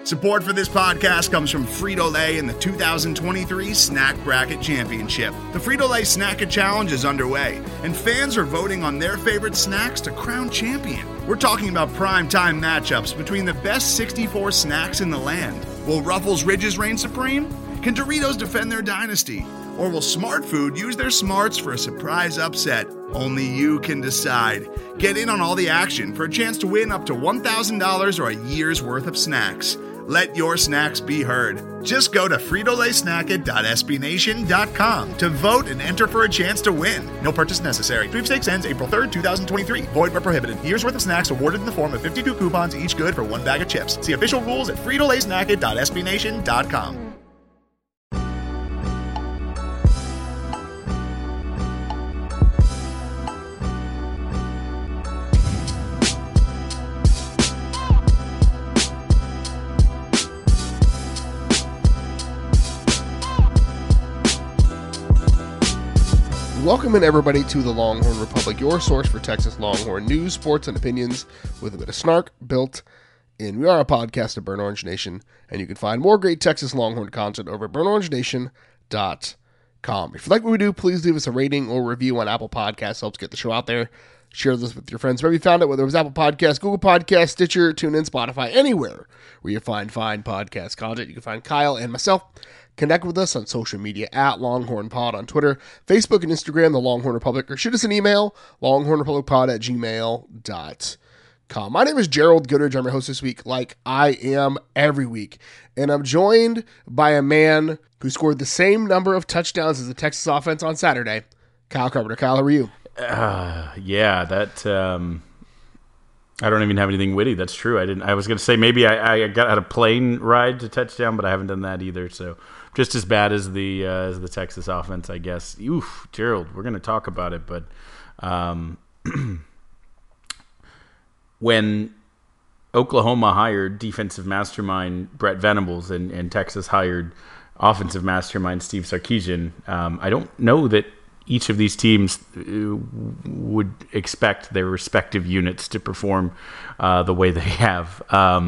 Support for this podcast comes from Frito-Lay and the 2023 Snack Bracket Championship. The Frito-Lay Snack Challenge is underway, and fans are voting on their favorite snacks to crown champion. We're talking about prime-time matchups between the best 64 snacks in the land. Will Ruffles Ridges reign supreme? Can Doritos defend their dynasty? Or will Smart Food use their smarts for a surprise upset? Only you can decide. Get in on all the action for a chance to win up to $1,000 or a year's worth of snacks. Let your snacks be heard. Just go to fritolaysnacket.sbnation.com to vote and enter for a chance to win. No purchase necessary. Sweepstakes ends April 3rd, 2023. Void where prohibited. Year's worth of snacks awarded in the form of 52 coupons, each good for one bag of chips. See official rules at fritolaysnacket.sbnation.com. Welcome in, everybody, to the Longhorn Republic, your source for Texas Longhorn news, sports, and opinions with a bit of snark built in. We are a podcast of Burnt Orange Nation, and you can find more great Texas Longhorn content over at burntorangenation.com. If you like what we do, please leave us a rating or review on Apple Podcasts. Helps get the show out there. Share this with your friends wherever you found it, whether it was Apple Podcasts, Google Podcasts, Stitcher, TuneIn, Spotify, anywhere where you find fine podcast content. You can find Kyle and myself. Connect with us on social media at Longhorn Pod on Twitter, Facebook, and Instagram, The Longhorn Republic, or shoot us an email, longhornrepublicpod@gmail.com. My name is Gerald Goodridge. I'm your host this week, like I am every week. And I'm joined by a man who scored the same number of touchdowns as the Texas offense on Saturday, Kyle Carpenter. Kyle, how are you? I don't even have anything witty. That's true. I was going to say maybe I got a plane ride to touchdown, but I haven't done that either. So just as bad as the Texas offense, I guess. Oof, Gerald, we're going to talk about it. But when Oklahoma hired defensive mastermind Brett Venables and Texas hired offensive mastermind Steve Sarkisian, I don't know that each of these teams would expect their respective units to perform the way they have.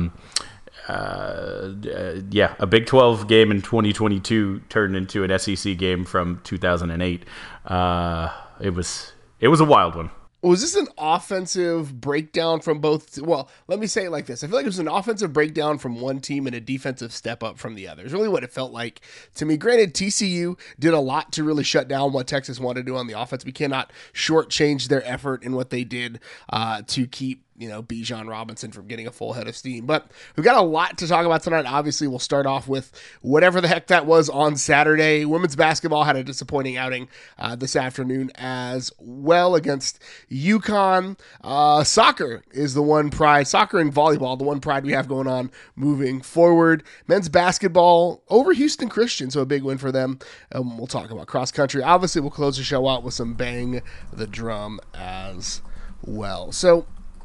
A Big 12 game in 2022 turned into an SEC game from 2008. It was a wild one. Was this an offensive breakdown from both? Well, let me say it like this. I feel like it was an offensive breakdown from one team and a defensive step up from the other. It's really what it felt like to me. Granted, TCU did a lot to really shut down what Texas wanted to do on the offense. We cannot shortchange their effort in what they did to keep Bijan Robinson from getting a full head of steam. But we've got a lot to talk about tonight. Obviously, we'll start off with whatever the heck that was on Saturday. Women's basketball had a disappointing outing this afternoon as well against UConn. Soccer is the one pride, soccer and volleyball, the one pride we have going on moving forward. Men's basketball over Houston Christian, so a big win for them. We'll talk about cross country. Obviously, we'll close the show out with some Bang the Drum as well. So,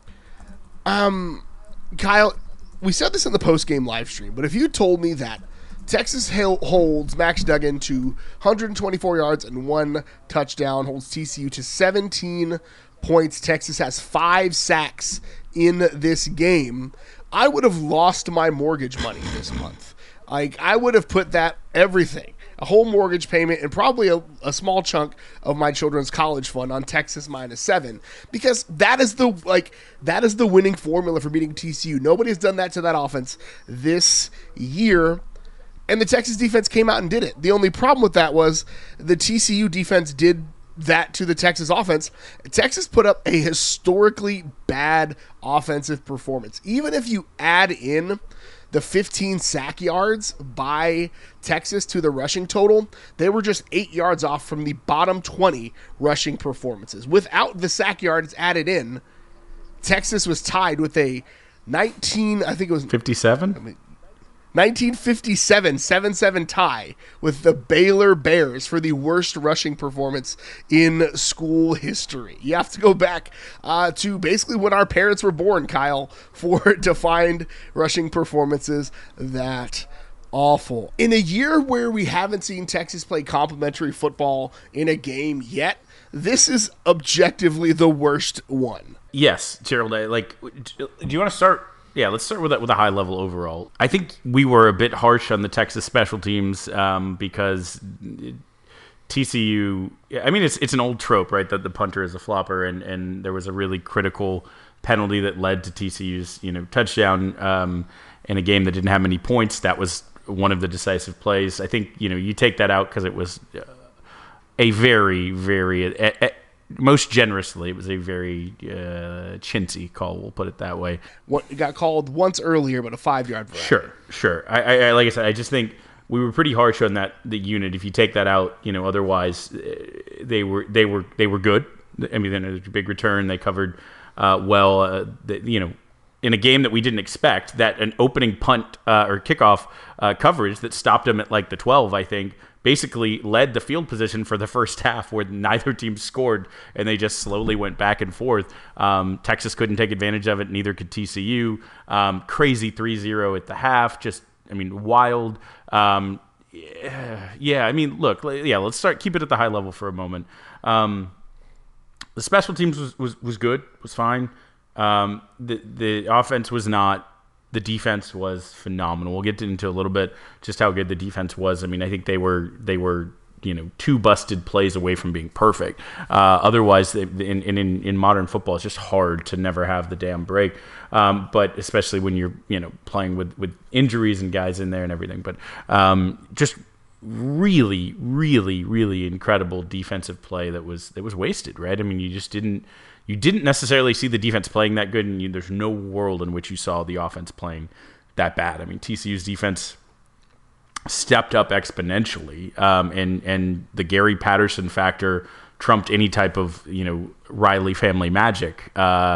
Kyle, we said this in the post-game live stream, but if you told me that Texas holds Max Duggan to 124 yards and 1 touchdown, holds TCU to 17 points, Texas has 5 sacks in this game, I would have lost my mortgage money this month. Like, I would have put that everything, a whole mortgage payment, and probably a small chunk of my children's college fund on Texas -7, because that is the winning formula for beating TCU. Nobody has done that to that offense this year, and the Texas defense came out and did it. The only problem with that was the TCU defense did that to the Texas offense. Texas put up a historically bad offensive performance. Even if you add in the 15 sack yards by Texas to the rushing total, they were just 8 yards off from the bottom 20 rushing performances. Without the sack yards added in, Texas was tied with a 1957 7-7 tie with the Baylor Bears for the worst rushing performance in school history. You have to go back to basically when our parents were born, Kyle, to find rushing performances that awful. In a year where we haven't seen Texas play complimentary football in a game yet, this is objectively the worst one. Yes, Gerald. Do you want to start let's start with a high level overall. I think we were a bit harsh on the Texas special teams because TCU. I mean, it's an old trope, right? That the punter is a flopper, and there was a really critical penalty that led to TCU's touchdown in a game that didn't have many points. That was one of the decisive plays. I think you take that out because it was a very, very most generously, it was a very chintzy call. We'll put it that way. It got called once earlier, but a 5-yard variety. Sure. I like I said, I just think we were pretty harsh on the unit. If you take that out, otherwise they were good. I mean, then it was a big return. They covered well. In a game that we didn't expect, that an opening punt or kickoff coverage that stopped them at like the 12, I think, basically led the field position for the first half where neither team scored, and they just slowly went back and forth. Texas couldn't take advantage of it, neither could TCU. Crazy 3-0 at the half, wild. Let's keep it at the high level for a moment. The special teams was good, was fine. The offense was not. The defense was phenomenal. We'll get into a little bit just how good the defense was. I mean, I think they were 2 busted plays away from being perfect. Otherwise, in modern football, it's just hard to never have the damn break. But especially when you're playing with injuries and guys in there and everything. But just really, really, really incredible defensive play that was wasted. Right? I mean, you didn't necessarily see the defense playing that good, and there's no world in which you saw the offense playing that bad. I mean, TCU's defense stepped up exponentially, and the Gary Patterson factor trumped any type of Riley family magic.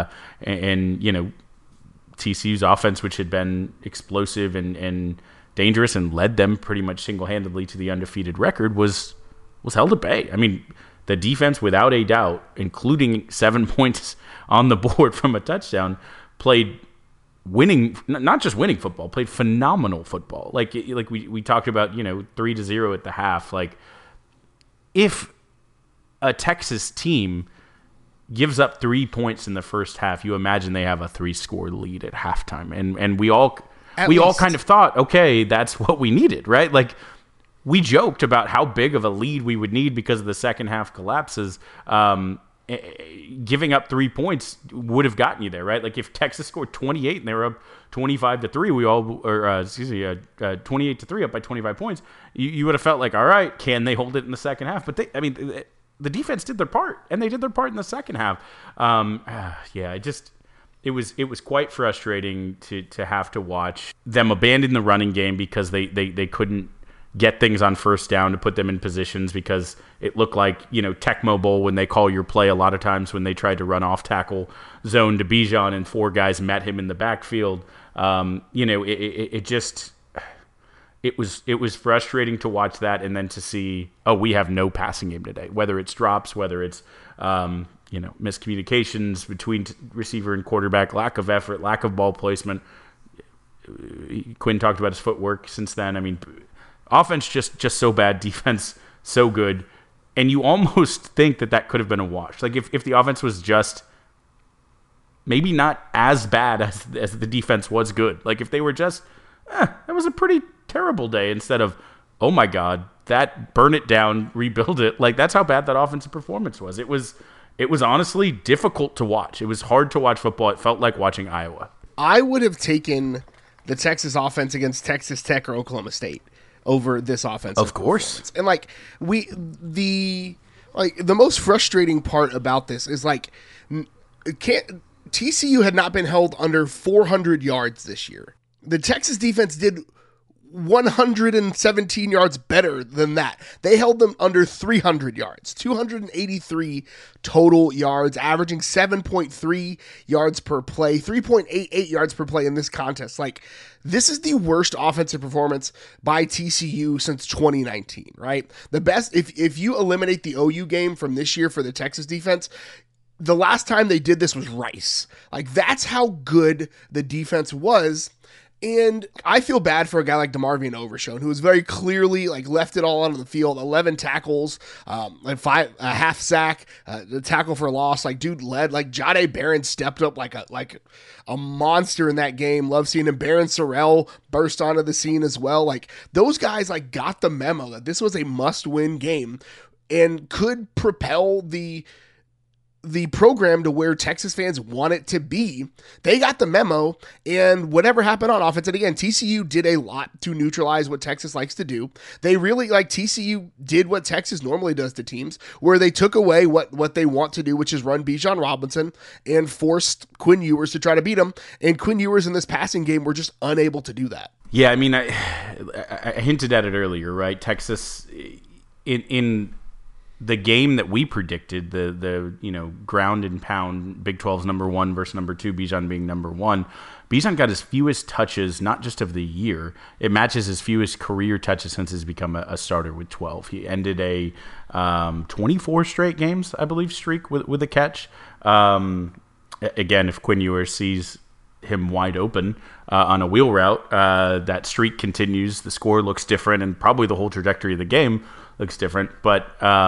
TCU's offense, which had been explosive and dangerous and led them pretty much single-handedly to the undefeated record, was held at bay. I mean, the defense, without a doubt, including 7 points on the board from a touchdown, played not just winning football, played phenomenal football. Like we talked about, 3-0 at the half. Like, if a Texas team gives up 3 points in the first half, you imagine they have a 3-score lead at halftime, and we all kind of thought, okay, that's what we needed, right? Like, we joked about how big of a lead we would need because of the second half collapses. Giving up 3 points would have gotten you there, right? Like, if Texas scored 28 and they were up 25-3, 28-3 up by 25 points, you would have felt like, all right, can they hold it in the second half? But the defense did their part, and they did their part in the second half. It was quite frustrating to have to watch them abandon the running game because they couldn't get things on first down to put them in positions, because it looked like, Tecmo Bowl when they call your play a lot of times when they tried to run off tackle zone to Bijan and 4 guys met him in the backfield. It was frustrating to watch that, and then to see, we have no passing game today, whether it's drops, whether it's miscommunications between receiver and quarterback, lack of effort, lack of ball placement. Quinn talked about his footwork since then. I mean, offense just so bad, defense so good, and you almost think that could have been a wash. Like, if the offense was just maybe not as bad as the defense was good. Like, if they were just, that was a pretty terrible day, instead of, oh my God, that burn it down, rebuild it. Like, that's how bad that offensive performance was. It was honestly difficult to watch. It was hard to watch football. It felt like watching Iowa. I would have taken the Texas offense against Texas Tech or Oklahoma State over this offense. Of course. And the most frustrating part about this is TCU had not been held under 400 yards this year. The Texas defense did 117 yards better than that. They held them under 300 yards, 283 total yards, averaging 7.3 yards per play, 3.88 yards per play in this contest. Like, this is the worst offensive performance by TCU since 2019, right? The best, if you eliminate the OU game from this year for the Texas defense, the last time they did this was Rice. Like, that's how good the defense was. And I feel bad for a guy like DeMarvion Overshown, who was very clearly like left it all out on the field. 11 tackles, like a half sack, the tackle for loss. Like dude led. Like Jahdae Barron stepped up like a monster in that game. Love seeing him. Barron Sorrell burst onto the scene as well. Like those guys like got the memo that this was a must-win game and could propel the program to where Texas fans want it to be. They got the memo, and whatever happened on offense, and again, TCU did a lot to neutralize what Texas likes to do. They really, like, TCU did what Texas normally does to teams, where they took away what they want to do, which is run Bijan Robinson, and forced Quinn Ewers to try to beat him, and Quinn Ewers in this passing game were just unable to do that. Yeah, I mean, I hinted at it earlier, right? Texas, in the game that we predicted, the ground and pound, Big 12's number 1 versus number 2, Bijan being number 1, Bijan got his fewest touches, not just of the year. It matches his fewest career touches since he's become a starter with 12. He ended a 24 straight games, I believe, streak with a catch. Again, if Quinn Ewers sees him wide open on a wheel route, that streak continues. The score looks different, and probably the whole trajectory of the game looks different. But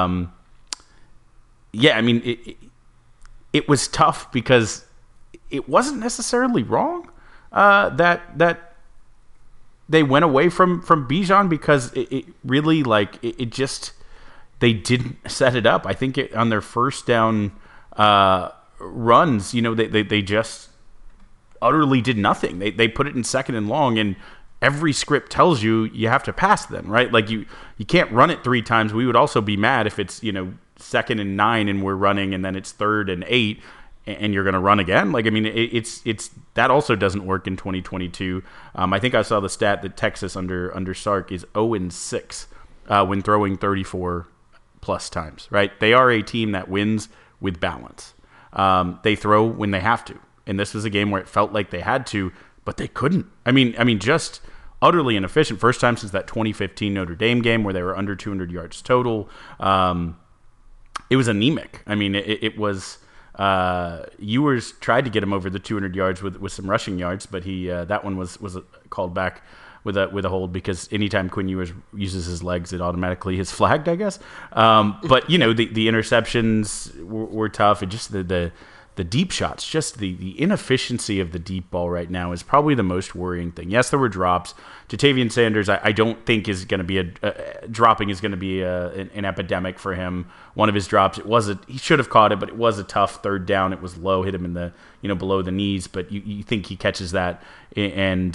yeah, I mean, it was tough because it wasn't necessarily wrong that they went away from Bijan, because it really, like, it just, they didn't set it up. I think on their first down runs, they just utterly did nothing. They put it in second and long, and every script tells you have to pass then, right? Like you can't run it 3 times. We would also be mad if it's, second and 9 and we're running, and then it's third and 8 and you're going to run again. Like, I mean, it's that also doesn't work in 2022. I think I saw the stat that Texas under Sark is 0-6 when throwing 34 plus times, right? They are a team that wins with balance. They throw when they have to. And this was a game where it felt like they had to, but they couldn't. I mean, just utterly inefficient. First time since that 2015 Notre Dame game where they were under 200 yards total. It was anemic. I mean, it was. Ewers tried to get him over the 200 yards with some rushing yards, but he that one was called back with a hold, because anytime Quinn Ewers uses his legs, it automatically is flagged, I guess. But the interceptions were tough. It just the deep shots, just the inefficiency of the deep ball right now is probably the most worrying thing. Yes, there were drops. Jatavian Sanders, I don't think is going to be dropping is going to be an epidemic for him. One of his drops, he should have caught it, but it was a tough third down. It was low, hit him in the below the knees, but you think he catches that, and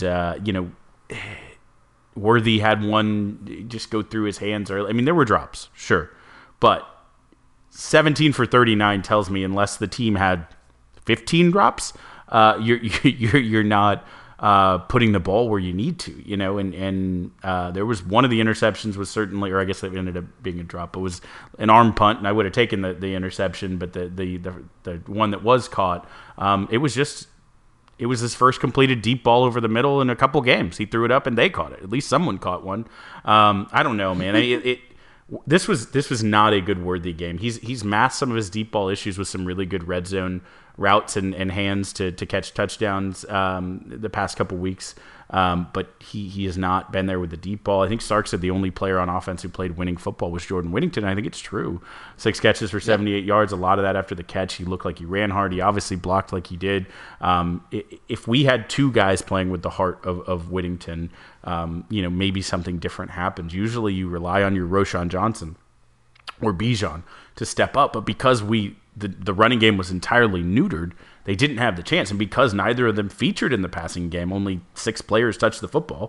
Worthy had one just go through his hands early. I mean, there were drops, sure, but 17 for 39 tells me unless the team had 15 drops, you're not putting the ball where you need to, and there was one of the interceptions was certainly, or I guess it ended up being a drop, but it was an arm punt, and I would have taken the interception, but the one that was caught, it was his first completed deep ball over the middle in a couple games. He threw it up and they caught it. At least someone caught one. I don't know, man. This was not a good Worthy game. He's masked some of his deep ball issues with some really good red zone routes and hands to catch touchdowns the past couple weeks. But he has not been there with the deep ball. I think Sark said the only player on offense who played winning football was Jordan Whittington. I think it's true. 6 catches for 78 yards. A lot of that after the catch. He looked like he ran hard. He obviously blocked like he did. If we had 2 guys playing with the heart of Whittington, maybe something different happens. Usually you rely on your Roschon Johnson or Bijan to step up, but because the running game was entirely neutered, they didn't have the chance. And because neither of them featured in the passing game, only 6 players touched the football,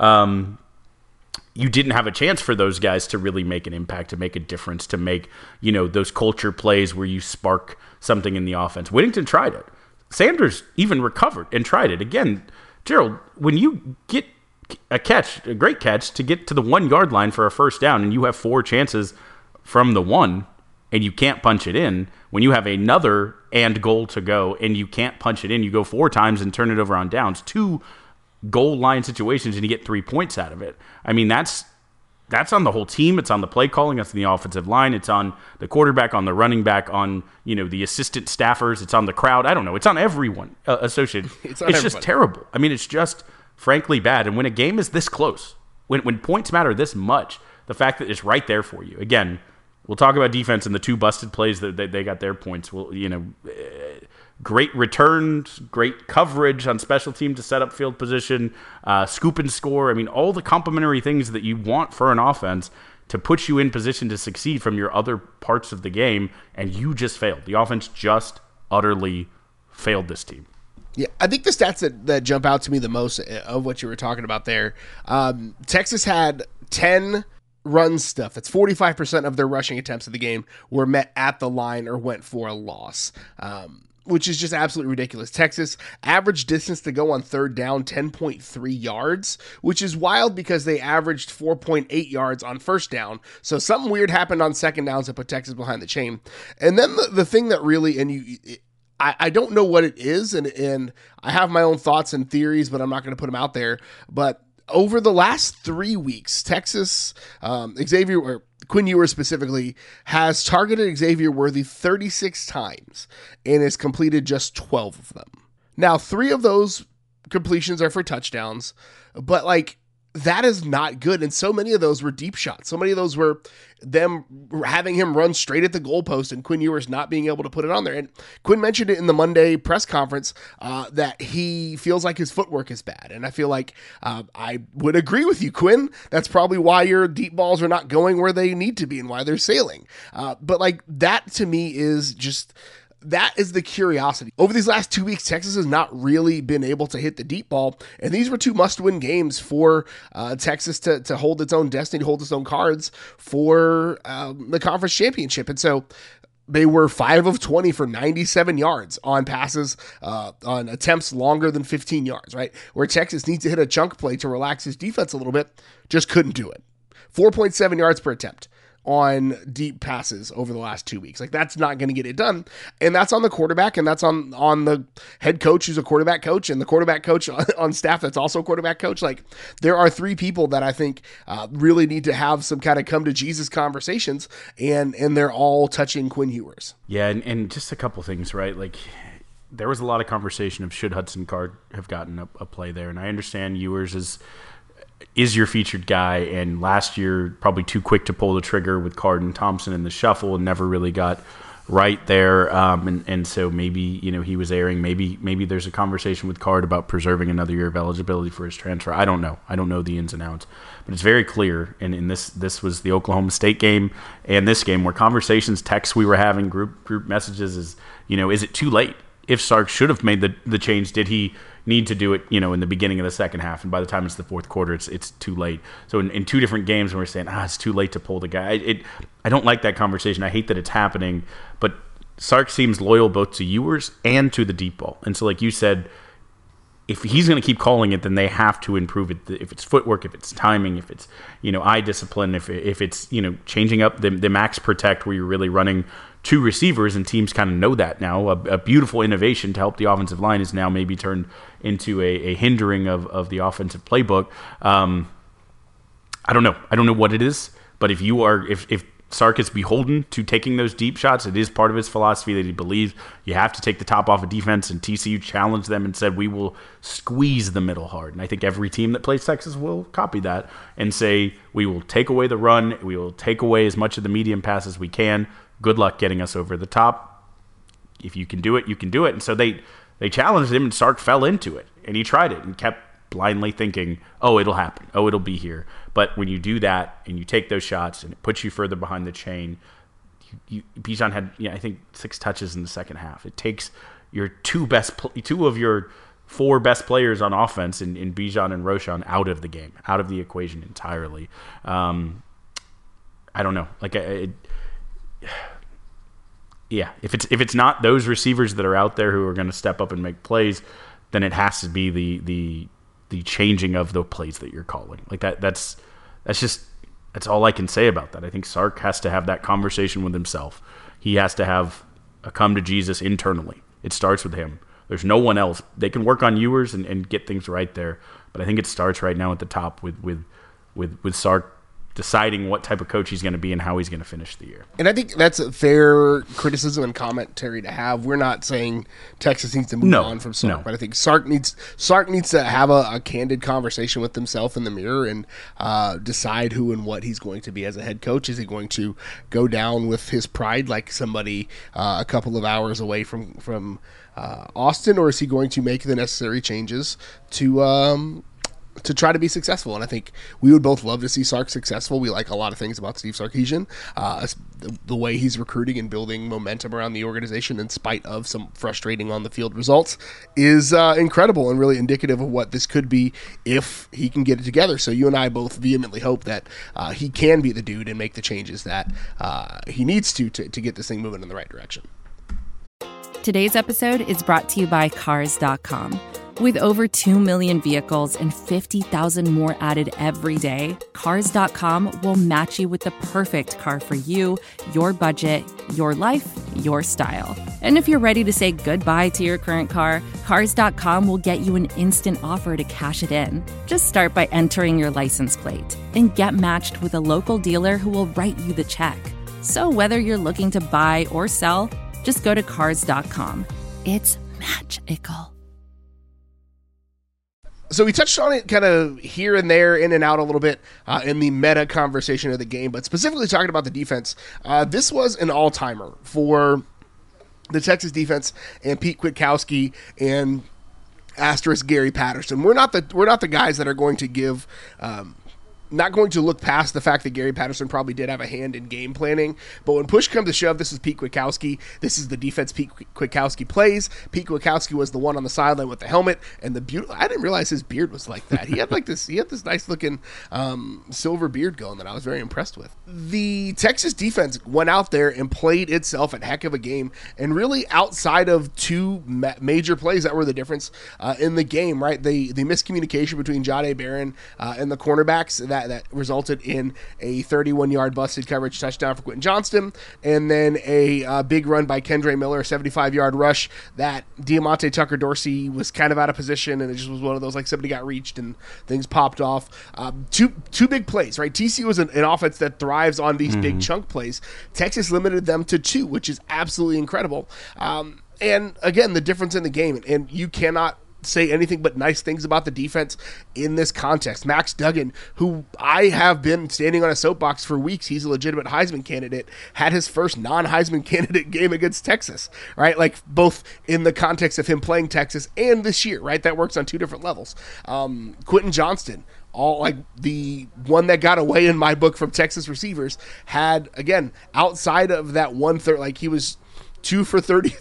you didn't have a chance for those guys to really make an impact, to make a difference, to make, those culture plays where you spark something in the offense. Whittington tried it. Sanders even recovered and tried it. Again, Gerald, when you get a great catch to get to the 1 yard line for a first down, and you have 4 chances from the 1, and you can't punch it in, when you have another and goal to go and you can't punch it in, you go 4 times and turn it over on downs, 2 goal line situations, and you get 3 points out of it. I mean, that's on the whole team. It's on the play calling. It's on the offensive line. It's on the quarterback, on the running back, on the assistant staffers. It's on the crowd. I don't know. It's on everyone associated. It's just terrible. I mean, it's just frankly bad. And when a game is this close, when points matter this much, the fact that it's right there for you. Again, we'll talk about defense and the 2 busted plays that they got their points. Well, great returns, great coverage on special team to set up field position, scoop and score. I mean, all the complementary things that you want for an offense to put you in position to succeed from your other parts of the game, and you just failed. The offense just utterly failed this team. Yeah, I think the stats that jump out to me the most of what you were talking about there, Texas had 10 run stuff. That's 45% of their rushing attempts of the game were met at the line or went for a loss, which is just absolutely ridiculous. Texas average distance to go on third down, 10.3 yards, which is wild because they averaged 4.8 yards on first down. So something weird happened on second downs that put Texas behind the chain. And then the thing that really, I don't know what it is, and I have my own thoughts and theories, but I'm not going to put them out there. But over the last 3 weeks, Texas, Quinn Ewers specifically, has targeted Xavier Worthy 36 times and has completed just 12 of them. Now, 3 of those completions are for touchdowns, but that is not good. And so many of those were deep shots. So many of those were them having him run straight at the goalpost and Quinn Ewers not being able to put it on there. And Quinn mentioned it in the Monday press conference that he feels like his footwork is bad. And I feel like I would agree with you, Quinn. That's probably why your deep balls are not going where they need to be and why they're sailing. But that to me is just... that is the curiosity. Over these last 2 weeks, Texas has not really been able to hit the deep ball, and these were 2 must-win games for Texas to hold its own destiny, to hold its own cards for the conference championship. And so they were 5 of 20 for 97 yards on passes, on attempts longer than 15 yards, right? Where Texas needs to hit a chunk play to relax his defense a little bit, just couldn't do it. 4.7 yards per attempt on deep passes over the last 2 weeks. That's not going to get it done. And that's on the quarterback, and that's on the head coach who's a quarterback coach, and the quarterback coach on staff that's also a quarterback coach. There are 3 people that I think really need to have some kind of come to Jesus conversations, and they're all touching Quinn Ewers. Yeah, and just a couple things, right? There was a lot of conversation of should Hudson Card have gotten a play there, and I understand Ewers is your featured guy, and last year probably too quick to pull the trigger with Card and Thompson in the shuffle and never really got right there. And so maybe he was erring. Maybe there's a conversation with Card about preserving another year of eligibility for his transfer. I don't know. I don't know the ins and outs, but it's very clear. And in this was the Oklahoma State game and this game where conversations, texts we were having, group messages is it too late? If Sark should have made the change, did he need to do it, in the beginning of the second half? And by the time it's the fourth quarter, it's too late. So in 2 different games, when we're saying, it's too late to pull the guy, I don't like that conversation. I hate that it's happening. But Sark seems loyal both to Ewers and to the deep ball. And so, like you said, if he's going to keep calling it, then they have to improve it. If it's footwork, if it's timing, if it's eye discipline, if it's changing up the max protect where you're really running 2 receivers, and teams kind of know that now. A beautiful innovation to help the offensive line is now maybe turned into a hindering of the offensive playbook. I don't know what it is, but if Sark is beholden to taking those deep shots, it is part of his philosophy that he believes you have to take the top off of defense, and TCU challenged them and said, we will squeeze the middle hard. And I think every team that plays Texas will copy that and say, we will take away the run, we will take away as much of the medium pass as we can. Good luck getting us over the top. If you can do it, you can do it. And so they challenged him, and Sark fell into it. And he tried it and kept blindly thinking, it'll happen. It'll be here. But when you do that and you take those shots and it puts you further behind the chain, Bijan had, I think 6 touches in the second half. It takes your 2 of your 4 best players on offense in Bijan and Roschon out of the game, out of the equation entirely. I don't know. If it's not those receivers that are out there who are going to step up and make plays, then it has to be the changing of the plays that you're calling. That's all I can say about that. I think Sark has to have that conversation with himself. He has to have a come to Jesus internally. It starts with him. There's no one else. They can work on Ewers and get things right there, but I think it starts right now at the top with Sark deciding what type of coach he's going to be and how he's going to finish the year. And I think that's a fair criticism and commentary to have. We're not saying Texas needs to move on from Sark, but I think Sark needs to have a candid conversation with himself in the mirror and decide who and what he's going to be as a head coach. Is he going to go down with his pride like somebody a couple of hours away from Austin, or is he going to make the necessary changes to try to be successful? And I think we would both love to see Sark successful. We like a lot of things about Steve Sarkisian. The way he's recruiting and building momentum around the organization in spite of some frustrating on-the-field results is incredible and really indicative of what this could be if he can get it together. So you and I both vehemently hope that he can be the dude and make the changes that he needs to get this thing moving in the right direction. Today's episode is brought to you by Cars.com. With over 2 million vehicles and 50,000 more added every day, Cars.com will match you with the perfect car for you, your budget, your life, your style. And if you're ready to say goodbye to your current car, Cars.com will get you an instant offer to cash it in. Just start by entering your license plate and get matched with a local dealer who will write you the check. So whether you're looking to buy or sell, just go to Cars.com. It's magical. So we touched on it kind of here and there, in and out a little bit in the meta conversation of the game, but specifically talking about the defense, this was an all-timer for the Texas defense and Pete Kwiatkowski and asterisk Gary Patterson. We're not the guys that are going to give not going to look past the fact that Gary Patterson probably did have a hand in game planning, but when push comes to shove, this is Pete Kwiatkowski. This is the defense Pete Kwiatkowski plays. Pete Kwiatkowski was the one on the sideline with the helmet and the beautiful. I didn't realize his beard was like that. He had this nice looking silver beard going that I was very impressed with. The Texas defense went out there and played itself a heck of a game, and really outside of two major plays that were the difference in the game, right? The miscommunication between Jahdae Barron and the cornerbacks that resulted in a 31-yard busted coverage touchdown for Quentin Johnston, and then a big run by Kendre Miller, a 75-yard rush that Diamante Tucker-Dorsey was kind of out of position, and it just was one of those, like, somebody got reached and things popped off. Two big plays, right? TCU is an offense that thrives on these big chunk plays. Texas limited them to 2, which is absolutely incredible. And again, the difference in the game, and you cannot say anything but nice things about the defense in this context. Max Duggan, who I have been standing on a soapbox for weeks, he's a legitimate Heisman candidate, had his first non-Heisman candidate game against Texas, right? Like, both in the context of him playing Texas and this year, right? That works on two different levels. Quentin Johnston, all like the one that got away in my book from Texas receivers, had, again, outside of that 1/3, like, he was 2 for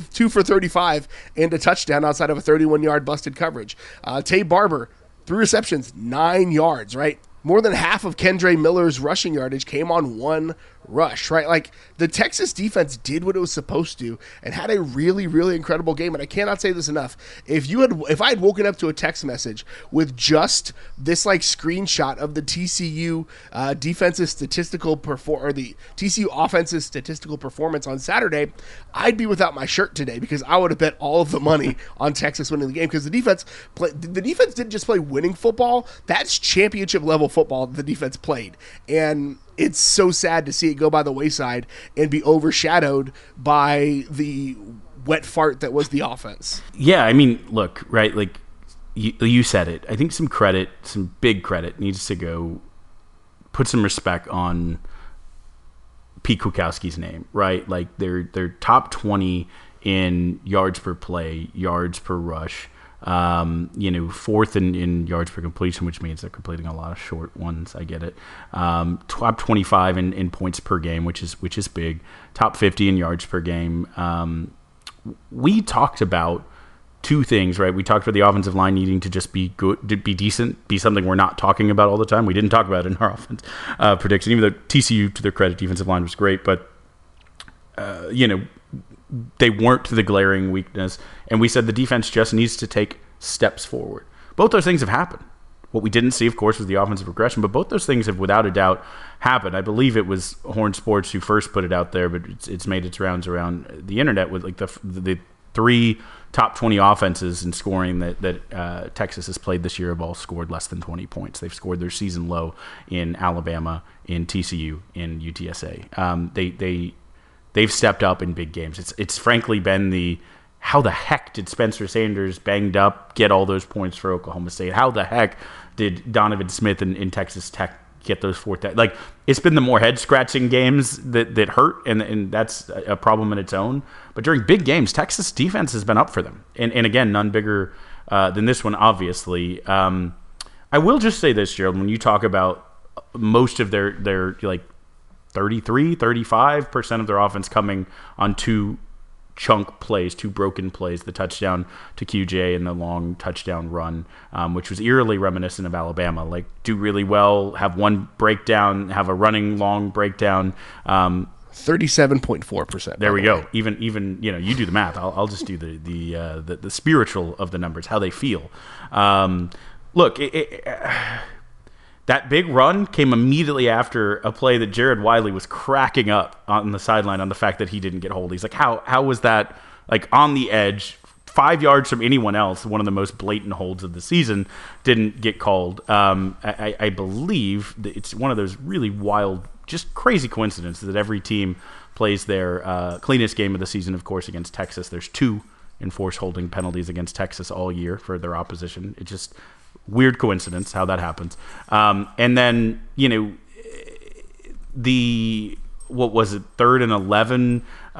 35 and a touchdown outside of a 31-yard busted coverage. Tay Barber, 3 receptions, 9 yards, right? More than half of Kendre Miller's rushing yardage came on one rush, right? Like, the Texas defense did what it was supposed to and had a really, really incredible game. And I cannot say this enough. If I had woken up to a text message with just this, like, screenshot of the TCU defensive statistical or the TCU offensive statistical performance on Saturday, I'd be without my shirt today, because I would have bet all of the money on Texas winning the game, because the defense didn't just play winning football. That's championship level football the defense played. And it's so sad to see it go by the wayside and be overshadowed by the wet fart that was the offense. Yeah, I mean, look, right, like you said it. I think some big credit needs to go, put some respect on Pete Kwiatkowski's name, right? Like, they're top 20 in yards per play, yards per rush, fourth in yards per completion, which means they're completing a lot of short ones. I get it. Top 25 in points per game, which is big. Top 50 in yards per game. We talked about two things, right? We talked about the offensive line needing to just be good, to be decent, be something we're not talking about all the time. We didn't talk about it in our offense prediction, even though TCU, to their credit, defensive line was great, but they weren't the glaring weakness, and we said the defense just needs to take steps forward. Both those things have happened. What we didn't see, of course, was the offensive progression, but both those things have, without a doubt, happened. I believe it was Horn Sports who first put it out there, but it's made its rounds around the internet with, like, the 3 top 20 offenses in scoring that Texas has played this year have all scored less than 20 points. They've scored their season low in Alabama, in TCU, in UTSA. They've stepped up in big games. It's frankly been how the heck did Spencer Sanders, banged up, get all those points for Oklahoma State? How the heck did Donovan Smith in Texas Tech get those 4? Like, it's been the more head-scratching games that hurt, and that's a problem in its own. But during big games, Texas defense has been up for them. And again, none bigger than this one, obviously. I will just say this, Gerald, when you talk about most of their like 35% of their offense coming on 2 chunk plays, 2 broken plays, the touchdown to QJ and the long touchdown run, which was eerily reminiscent of Alabama. Like, do really well, have one breakdown, have a running long breakdown. 37.4%. There we go. Even you do the math. I'll just do the spiritual of the numbers, how they feel. Look, that big run came immediately after a play that Jared Wiley was cracking up on the sideline on the fact that he didn't get hold. He's like, how was that, like, on the edge, 5 yards from anyone else, one of the most blatant holds of the season, didn't get called. I believe that it's one of those really wild, just crazy coincidences that every team plays their cleanest game of the season, of course, against Texas. There's 2 enforced holding penalties against Texas all year for their opposition. It just... weird coincidence how that happens. And then, what was it, 3rd and 11,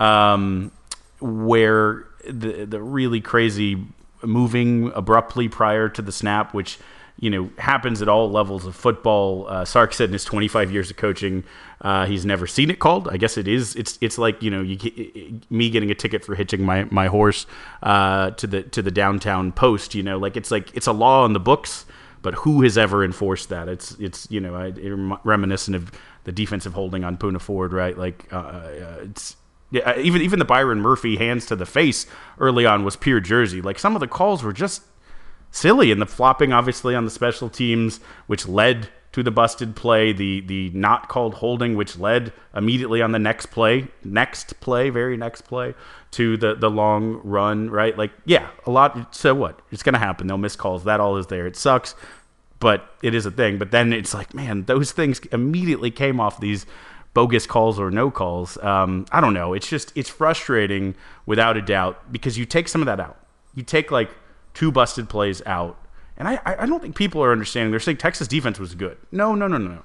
where the really crazy moving abruptly prior to the snap, which, happens at all levels of football. Sark said in his 25 years of coaching, he's never seen it called. I guess it is. It's like, me getting a ticket for hitching my horse to the downtown post. It's a law in the books, but who has ever enforced that? It's reminiscent of the defensive holding on Puna Ford, right? Like even the Byron Murphy hands to the face early on was pure Jersey. Like, some of the calls were just silly, and the flopping obviously on the special teams, which led to the busted play, the not called holding, which led immediately on the next play, very next play, to the long run, right? Like, yeah, a lot. So what? It's going to happen. They'll miss calls. That all is there. It sucks, but it is a thing. But then it's like, man, those things immediately came off these bogus calls or no calls. I don't know. It's frustrating without a doubt, because you take some of that out. You take like 2 busted plays out. And I don't think people are understanding. They're saying Texas defense was good. No.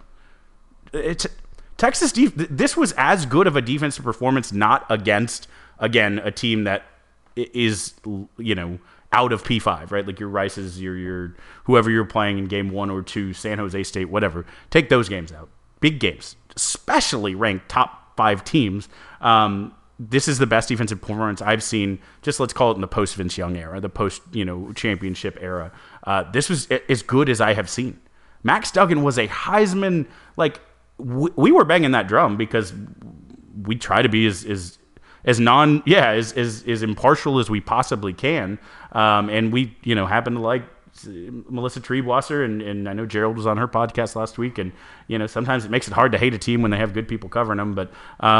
This was as good of a defensive performance, not against, again, a team that is, out of P5, right? Like your Rices, your whoever you're playing in game 1 or 2, San Jose State, whatever. Take those games out. Big games, especially ranked top 5 teams. This is the best defensive performance I've seen. Just let's call it in the post Vince Young era, the post championship era. This was as good as I have seen. Max Duggan was a Heisman. Like, we were banging that drum because we try to be as impartial as we possibly can. And we happen to like Melissa Triebwasser, and I know Gerald was on her podcast last week, and sometimes it makes it hard to hate a team when they have good people covering them, but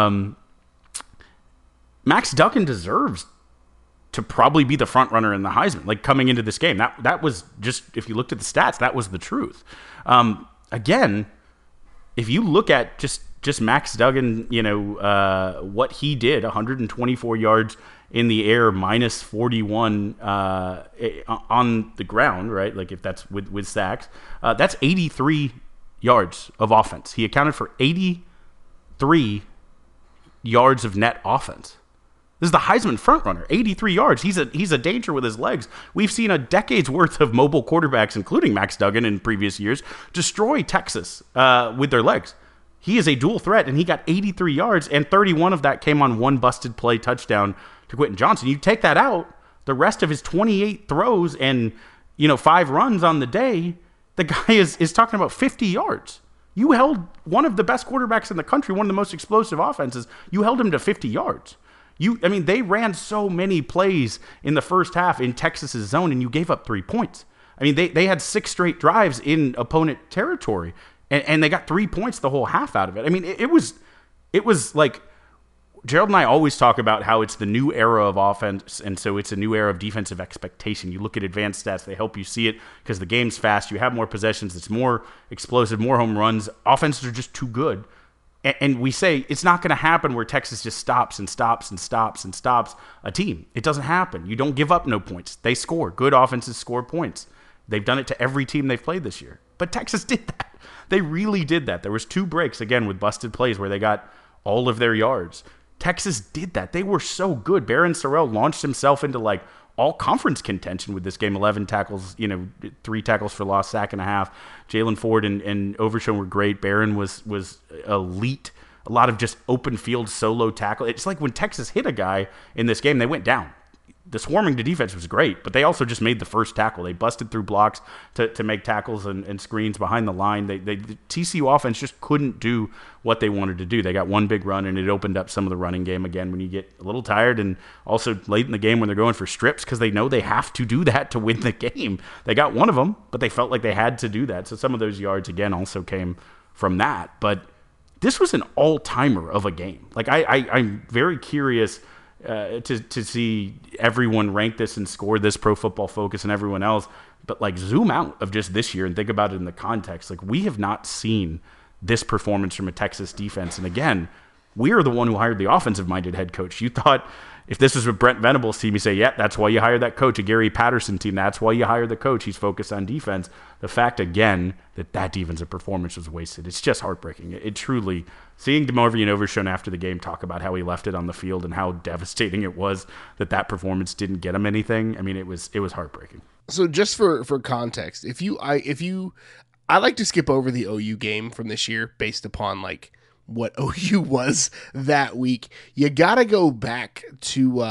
Max Duggan deserves to probably be the front runner in the Heisman, like coming into this game. That was just, if you looked at the stats, that was the truth. Again, if you look at just Max Duggan, what he did, 124 yards in the air, minus 41 on the ground, right? Like if that's with sacks, that's 83 yards of offense. He accounted for 83 yards of net offense. This is the Heisman frontrunner, 83 yards. He's a danger with his legs. We've seen a decade's worth of mobile quarterbacks, including Max Duggan in previous years, destroy Texas with their legs. He is a dual threat, and he got 83 yards, and 31 of that came on one busted play touchdown to Quentin Johnson. You take that out, the rest of his 28 throws and 5 runs on the day, the guy is talking about 50 yards. You held one of the best quarterbacks in the country, one of the most explosive offenses. You held him to 50 yards. They ran so many plays in the first half in Texas's zone, and you gave up 3 points. They had 6 straight drives in opponent territory, and they got 3 points the whole half out of it. It was like Gerald and I always talk about how it's the new era of offense, and so it's a new era of defensive expectation. You look at advanced stats, they help you see it because the game's fast. You have more possessions. It's more explosive, more home runs. Offenses are just too good. And we say it's not going to happen where Texas just stops and stops and stops and stops a team. It doesn't happen. You don't give up no points. They score. Good offenses score points. They've done it to every team they've played this year. But Texas did that. They really did that. There was 2 breaks, again, with busted plays where they got all of their yards. Texas did that. They were so good. Barron Sorrell launched himself into like all conference contention with this game. 11 tackles, 3 tackles for loss, sack and a half. Jalen Ford and Overshown were great. Barron was elite. A lot of just open field solo tackle. It's like when Texas hit a guy in this game, they went down. The swarming to defense was great, but they also just made the first tackle. They busted through blocks to make tackles and screens behind the line. The TCU offense just couldn't do what they wanted to do. They got one big run, and it opened up some of the running game again when you get a little tired, and also late in the game when they're going for strips because they know they have to do that to win the game. They got one of them, but they felt like they had to do that. So some of those yards, again, also came from that. But this was an all-timer of a game. Like I'm very curious to see everyone rank this and score this, Pro Football Focus and everyone else, but like zoom out of just this year and think about it in the context. Like we have not seen this performance from a Texas defense. And again, we are the one who hired the offensive-minded head coach. You thought if this was a Brent Venables team, you say, yeah, that's why you hired that coach. A Gary Patterson team, that's why you hired the coach. He's focused on defense. The fact, again, that defensive performance was wasted, it's just heartbreaking. It truly, seeing DeMarvion Overshown after the game talk about how he left it on the field and how devastating it was that performance didn't get him anything. I mean, it was heartbreaking. So just for context, I like to skip over the OU game from this year based upon like what OU was that week. You got to go back to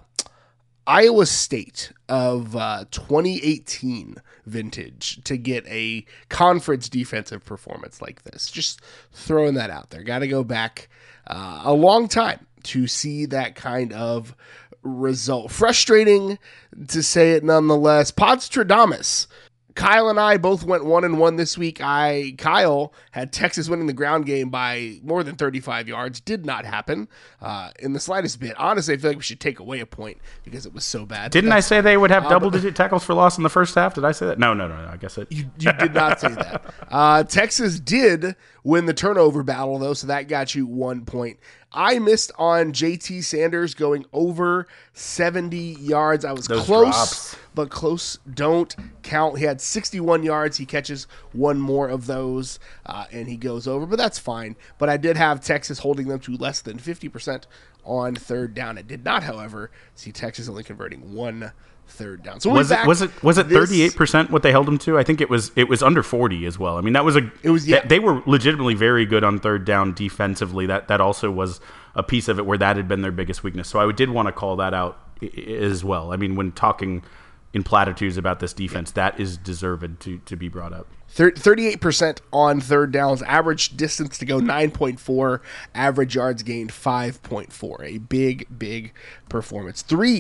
Iowa State of 2018 vintage to get a conference defensive performance like this. Just throwing that out there. Got to go back a long time to see that kind of result. Frustrating to say it nonetheless. Podstradamus. Kyle and I both went 1-1 this week. Kyle had Texas winning the ground game by more than 35 yards. Did not happen in the slightest bit. Honestly, I feel like we should take away a point because it was so bad. Didn't I say they would have double-digit tackles for loss in the first half? Did I say that? No. I guess it. You did not say that. Texas did win the turnover battle, though, so that got you 1 point. I missed on JT Sanders going over 70 yards. I was close, but close don't count. He had 61 yards. He catches one more of those, and he goes over, but that's fine. But I did have Texas holding them to less than 50% on third down. I did not, however, see Texas only converting 1 third down. So was it 38% what they held them to? I think it was under 40 as well. I mean, they were legitimately very good on third down defensively. That also was a piece of it where that had been their biggest weakness. So I did want to call that out as well. I mean, when talking in platitudes about this defense, that is deserved to be brought up. 38% on third downs, average distance to go 9.4, average yards gained 5.4. A big performance.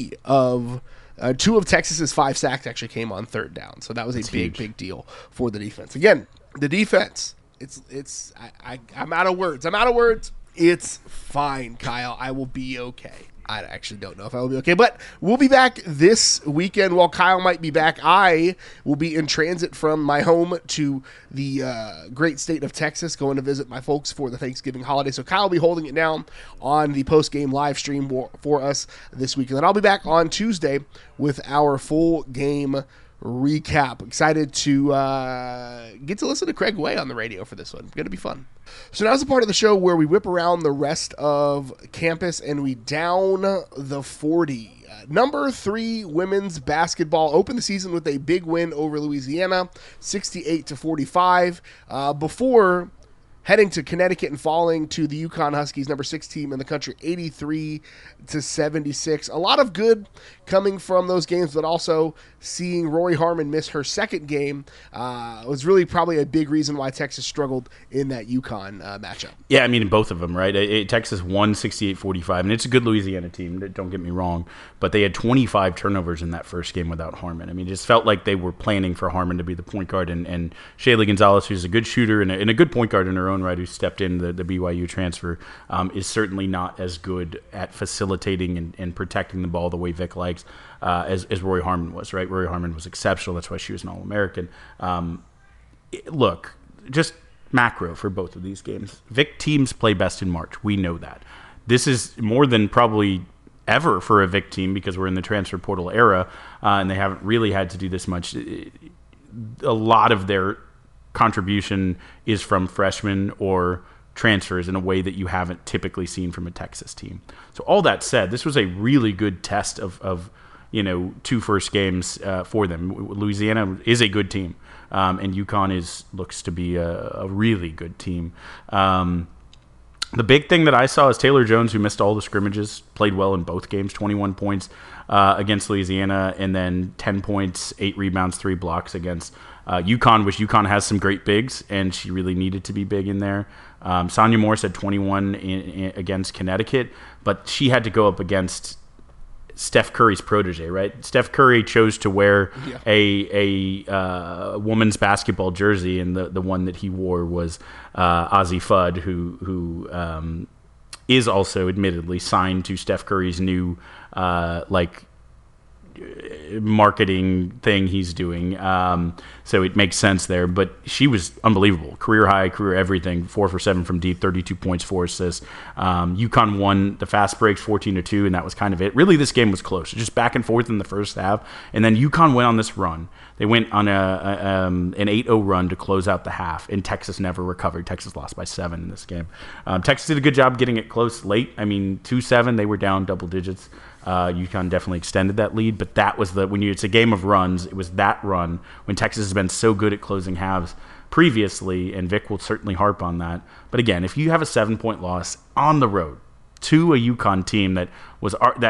Two of Texas's 5 sacks actually came on third down, so that was a big deal for the defense. Again, the defense, I'm out of words. It's fine, Kyle. I will be okay. I actually don't know if I will be okay, but we'll be back this weekend. While Kyle might be back, I will be in transit from my home to the great state of Texas, going to visit my folks for the Thanksgiving holiday. So Kyle will be holding it down on the post-game live stream for us this week. And then I'll be back on Tuesday with our full game recap. Excited to get to listen to Craig Way on the radio for this one. Going to be fun. So now's the part of the show where we whip around the rest of campus and we down the 40. Number 3 women's basketball opened the season with a big win over Louisiana, 68-45. Before heading to Connecticut and falling to the UConn Huskies, number 6 team in the country, 83-76. A lot of good coming from those games, but also seeing Rory Harmon miss her second game was really probably a big reason why Texas struggled in that UConn matchup. Yeah, I mean, in both of them, right? Texas won 68-45, and it's a good Louisiana team, don't get me wrong, but they had 25 turnovers in that first game without Harmon. I mean, it just felt like they were planning for Harmon to be the point guard, and Shaylee Gonzalez, who's a good shooter and a good point guard in her own own right, who stepped in, the BYU transfer, is certainly not as good at facilitating and protecting the ball the way Vic likes as Rory Harmon was, right? Rory Harmon was exceptional. That's why she was an All-American. Look, just macro for both of these games. Vic teams play best in March. We know that. This is more than probably ever for a Vic team because we're in the transfer portal era, and they haven't really had to do this much. A lot of their contribution is from freshmen or transfers in a way that you haven't typically seen from a Texas team. So all that said, this was a really good test of 2 first games for them. Louisiana is a good team, and UConn looks to be a really good team. The big thing that I saw is Taylor Jones, who missed all the scrimmages, played well in both games, 21 points against Louisiana, and then 10 points, 8 rebounds, 3 blocks against UConn, which UConn has some great bigs, and she really needed to be big in there. Sonya Morris had 21 against Connecticut, but she had to go up against Steph Curry's protege, right? Steph Curry chose to wear a woman's basketball jersey, and the one that he wore was Ozzie Fudd, who is also admittedly signed to Steph Curry's new marketing thing he's doing. So it makes sense there. But she was unbelievable. Career high, career everything. 4 for 7 from deep, 32 points, 4 assists. UConn won the fast breaks 14-2, and that was kind of it. Really, this game was close. Just back and forth in the first half. And then UConn went on this run. They went on an 8-0 run to close out the half, and Texas never recovered. Texas lost by 7 in this game. Texas did a good job getting it close late. I mean, 2-7, they were down double digits. UConn definitely extended that lead, but that was it's a game of runs. It was that run when Texas has been so good at closing halves previously, and Vic will certainly harp on that. But again, if you have a 7-point loss on the road to a UConn team that was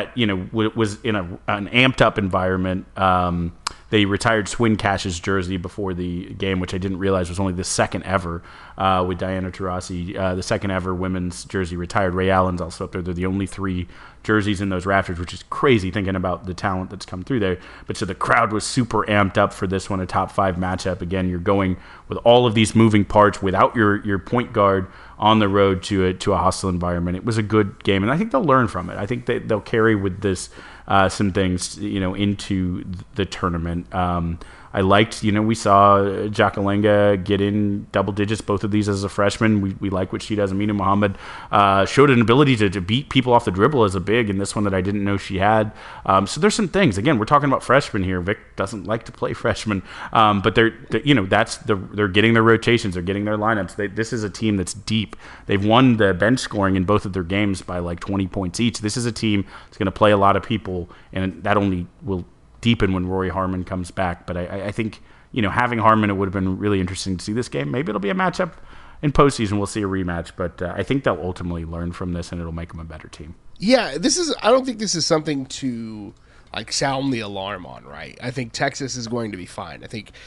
in an amped up environment. They retired Swin Cash's jersey before the game, which I didn't realize was only the second ever with Diana Taurasi, the second ever women's jersey retired. Ray Allen's also up there. They're the only 3 jerseys in those rafters, which is crazy thinking about the talent that's come through there. But so the crowd was super amped up for this one, a top 5 matchup. Again, you're going with all of these moving parts without your point guard on the road to a hostile environment. It was a good game, and I think they'll learn from it. I think they'll carry with this some things, into the tournament. I liked, we saw Jakalenga get in double digits, both of these as a freshman. We like what she does. Amina Muhammad showed an ability to beat people off the dribble as a big in this one that I didn't know she had. So there's some things. Again, we're talking about freshmen here. Vic doesn't like to play freshmen, but they're getting their rotations, they're getting their lineups. This is a team that's deep. They've won the bench scoring in both of their games by like 20 points each. This is a team that's going to play a lot of people, and that only will deepen when Rory Harmon comes back. But I think, having Harmon, it would have been really interesting to see this game. Maybe it'll be a matchup in postseason. We'll see a rematch, but I think they'll ultimately learn from this, and it'll make them a better team. Yeah, I don't think this is something to sound the alarm on, right? I think Texas is going to be fine. I think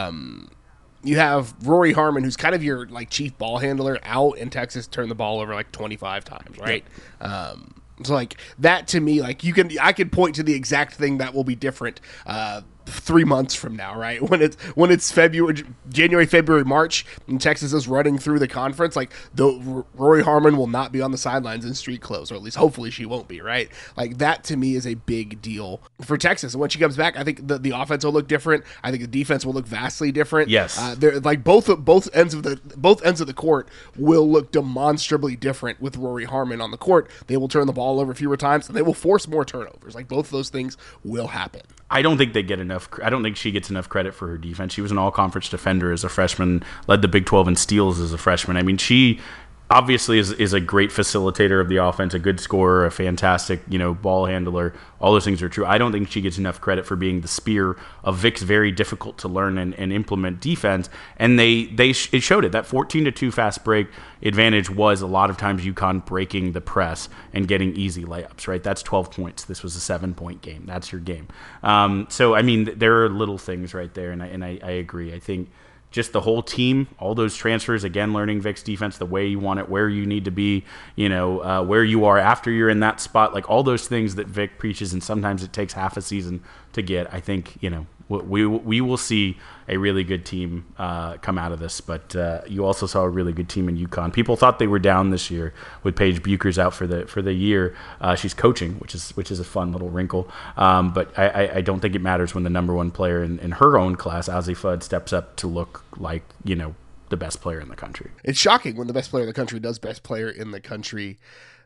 you have Rory Harmon, who's kind of your chief ball handler, out, and Texas turned the ball over 25 times, right? Yeah. So that to me, I could point to the exact thing that will be different 3 months from now, right? When it's January, February, March, and Texas is running through the conference, Rory Harmon will not be on the sidelines in street clothes, or at least hopefully she won't be, right? That to me is a big deal for Texas. And when she comes back, I think the offense will look different. I think the defense will look vastly different. Yes, they're both ends of the court will look demonstrably different with Rory Harmon on the court. They will turn the ball over fewer times, and they will force more turnovers. Both of those things will happen. I don't think they get enough. I don't think she gets enough credit for her defense. She was an all-conference defender as a freshman, led the Big 12 in steals as a freshman. I mean, she obviously is a great facilitator of the offense, a good scorer, a fantastic ball handler. All those things are true. I don't think she gets enough credit for being the spear of Vic's very difficult to learn and implement defense. And it showed it. That 14-2 fast break advantage was a lot of times UConn breaking the press and getting easy layups, right? That's 12 points. This was a 7-point game. That's your game. So, I mean, there are little things right there, and I agree. I think just the whole team, all those transfers, again, learning Vic's defense, the way you want it, where you need to be, where you are after you're in that spot, all those things that Vic preaches, and sometimes it takes half a season to get. I think, we will see a really good team come out of this, but you also saw a really good team in UConn. People thought they were down this year with Paige Buchers out for the year. She's coaching, which is a fun little wrinkle. But I don't think it matters when the number one player in her own class, Ozzie Fudd, steps up to look like the best player in the country. It's shocking when the best player in the country does best player in the country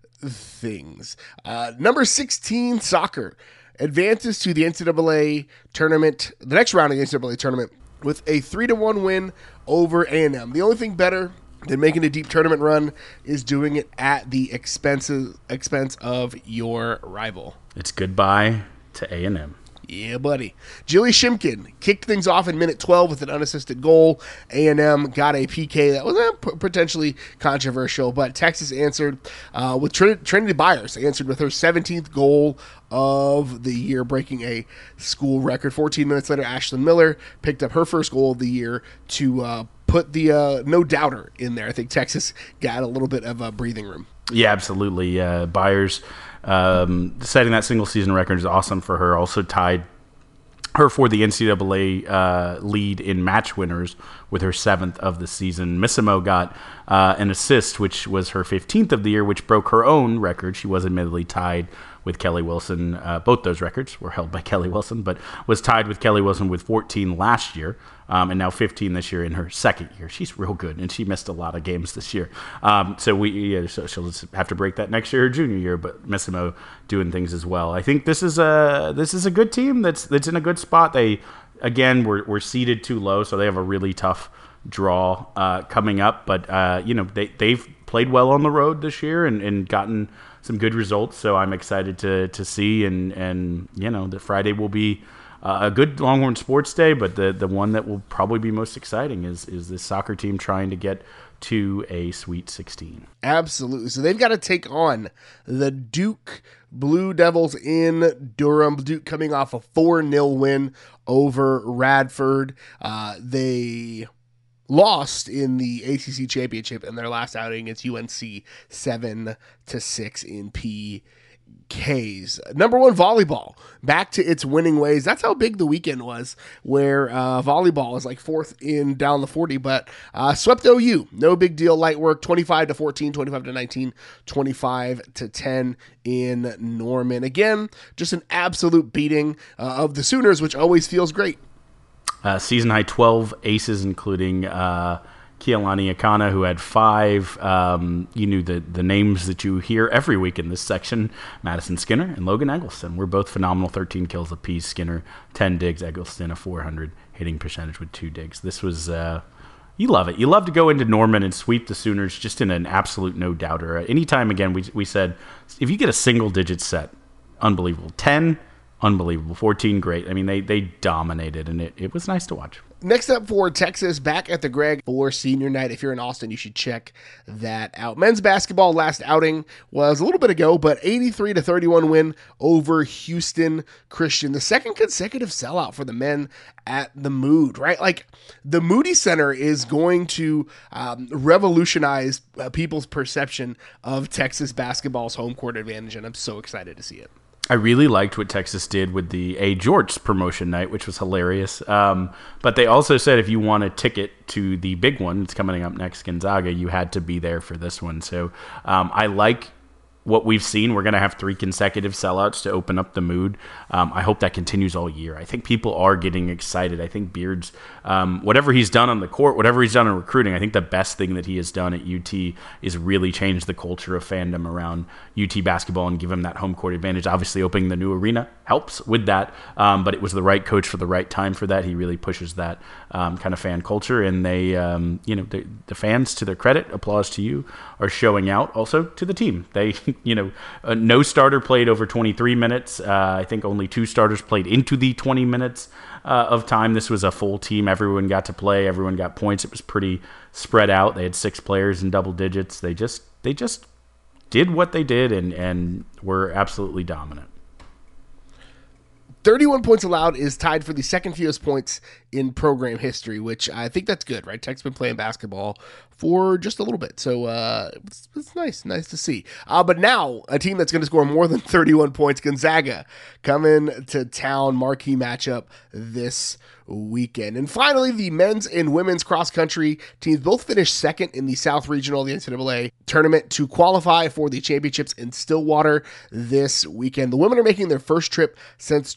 things. Number 16, soccer, advances to the NCAA tournament, the next round of the NCAA tournament, with a 3-1 win over A&M. The only thing better than making a deep tournament run is doing it at the expense of your rival. It's goodbye to A&M. Yeah, buddy. Jilly Shimkin kicked things off in minute 12 with an unassisted goal. A&M got a PK that was potentially controversial, but Texas answered with Trinity Byers answered with her 17th goal of the year, breaking a school record. 14 minutes later, Ashlyn Miller picked up her first goal of the year to put the no doubter in there. I think Texas got a little bit of a breathing room. Yeah, absolutely. Byers setting that single season record is awesome for her. Also tied her for the NCAA lead in match winners with her 7th of the season. Missimo got an assist, which was her 15th of the year, which broke her own record. She was admittedly tied with Kelly Wilson. Both those records were held by Kelly Wilson, but was tied with Kelly Wilson with 14 last year, and now 15 this year in her second year. She's real good, and she missed a lot of games this year. So she'll just have to break that next year, her junior year. But Missimo doing things as well. I think this is a good team that's in a good spot. They again were seeded too low, so they have a really tough draw coming up. But they've played well on the road this year and gotten some good results, so I'm excited to see, and the Friday will be a good Longhorn sports day, but the one that will probably be most exciting is this soccer team trying to get to a Sweet 16. Absolutely. So they've got to take on the Duke Blue Devils in Durham. Duke coming off a 4-0 win over Radford. They lost in the ACC championship in their last outing against UNC 7-6 in PKs. Number 1 volleyball back to its winning ways. That's how big the weekend was, where volleyball is like 4th in down the 40, but swept OU. No big deal. Light work. 25-14, 25-19, 25-10 in Norman. Again, just an absolute beating of the Sooners, which always feels great. Season high 12 aces, including Kealani Akana, who had 5. You knew the names that you hear every week in this section. Madison Skinner and Logan Eggleston were both phenomenal. 13 kills apiece. Skinner 10 digs. Eggleston a 400 hitting percentage with 2 digs. This was you love it. You love to go into Norman and sweep the Sooners just in an absolute no doubter. Anytime again we said if you get a single digit set, unbelievable. 10. Unbelievable. 14, great. I mean, they dominated, and it was nice to watch. Next up for Texas, back at the Greg for senior night. If you're in Austin, you should check that out. Men's basketball last outing was a little bit ago, but 83-31 win over Houston Christian. The second consecutive sellout for the men at the Mood, right? Like, the Moody Center is going to revolutionize people's perception of Texas basketball's home court advantage, and I'm so excited to see it. I really liked what Texas did with the A. George promotion night, which was hilarious. But they also said if you want a ticket to the big one, it's coming up next, Gonzaga, you had to be there for this one. So I like what we've seen. We're going to have 3 consecutive sellouts to open up the Mood. I hope that continues all year. I think people are getting excited. I think Beard's, whatever he's done on the court, whatever he's done in recruiting, I think the best thing that he has done at UT is really change the culture of fandom around UT basketball and give him that home court advantage. Obviously, opening the new arena helps with that, but it was the right coach for the right time for that. He really pushes that kind of fan culture, and they, the fans, to their credit, applause to you, are showing out. Also to the team. They, no starter played over 23 minutes. I think only 2 starters played into the 20 minutes of time. This was a full team. Everyone got to play. Everyone got points. It was pretty spread out. They had 6 players in double digits. They just did what they did and were absolutely dominant. 31 points allowed is tied for the second fewest points in program history, which I think that's good, right? Tech's been playing basketball for just a little bit. So it's nice to see. But now a team that's going to score more than 31 points, Gonzaga, coming to town, marquee matchup this weekend. And finally, the men's and women's cross-country teams both finished second in the South Regional of the NCAA tournament to qualify for the championships in Stillwater this weekend. The women are making their first trip since